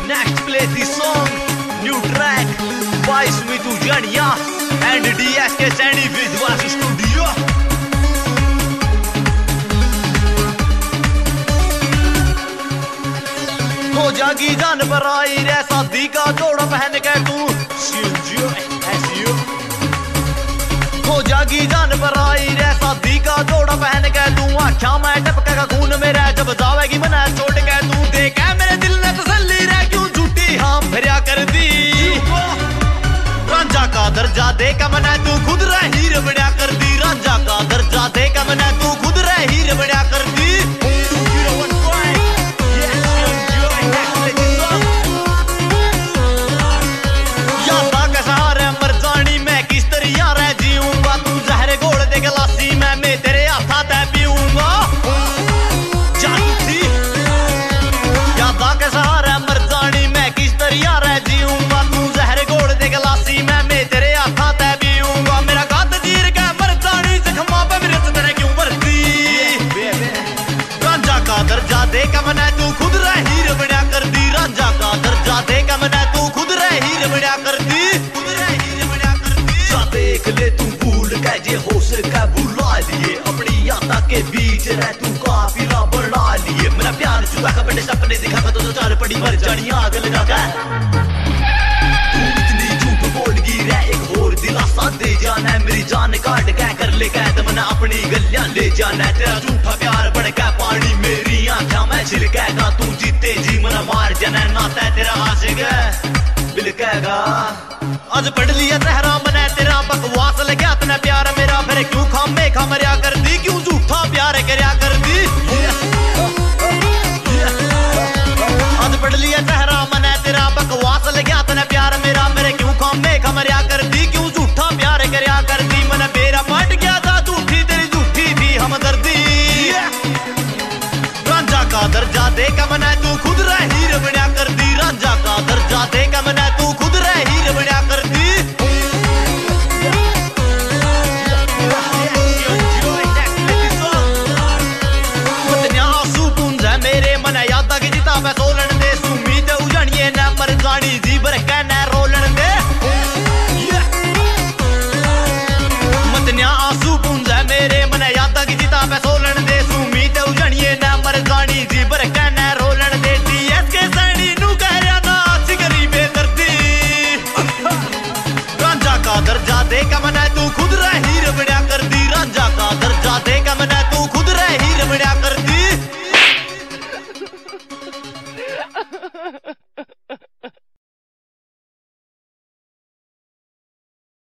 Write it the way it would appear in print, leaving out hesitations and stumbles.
Next play the song, new track by Smitu Jania and DSK Sandy Vidwas Studio. हो जागी जान पर आई रे शादी का जोड़ा पहन के तू हो जागी जान पर आई रे शादी का जोड़ा पहन के तू आख्या मैं टपकेगा खून मेरा जब जावेगी मना छोड़ के तू देख मेरे दिल ने तसल्ली रे क्यों झूठी हाँ भरिया कर दी रांझा का दर्जा दे का मना तू खुद रह हीर बड़ा कर दी रांझा का दर्जा दे का मना तू खुद रह हीर बड़ा कर दी के बीच रह तू काफिला बना लिए मेरा प्यार चुका का बड़े सपने दिखा तो चार पड़ी मर जानी आग लगा के तू इतनी झूठ बोल गई रे एक और दिलासा दे जाना है मेरी जान काट के कर ले कैद मना अपनी गलियां ले जाना है तेरा झूठा प्यार बढ़ के पानी मेरी आंखों में छिलकेगा तू जीते जी मना मार जाना नाता तेरा आशिक है बिलकेगा आज पढ़ लिया तेरा मना तेरा